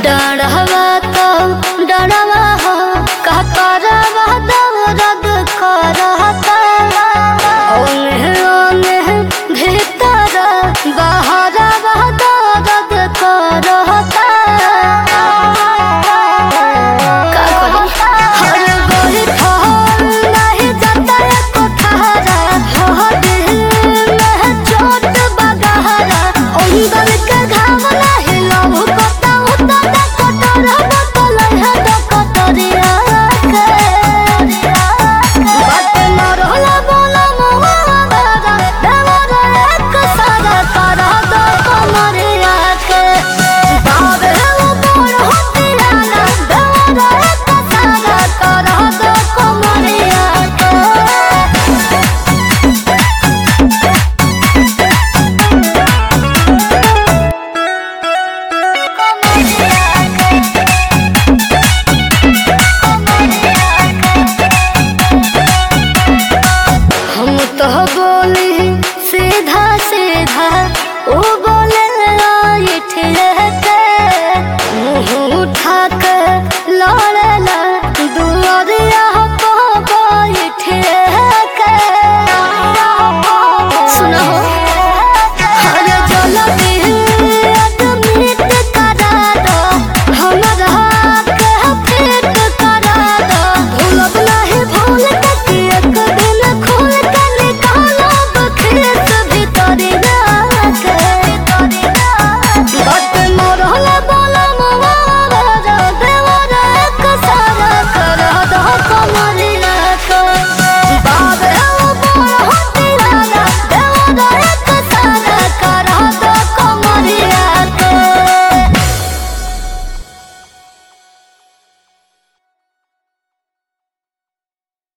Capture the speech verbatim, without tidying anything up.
डरवा तो डरवा हो का करवा दर्द करता ओने ओने भीतर बाहरवा दर्द करता का करी हर गोरी फल नहीं जाता एको ठहरा हो दिल में चोट बगहरा अंदर के घाव नहीं लहू कता उता कटर बतल है कटरिया के बात न रहला बोला मोहरा देवर एक सारा करा दो कमरिया के बाबे वो बोल होतिया ना देवर एक सारा करा दो कमरिया के हम तो बोली सीधा सीधा ओ बोले आइठ के मुँह उठा के लाल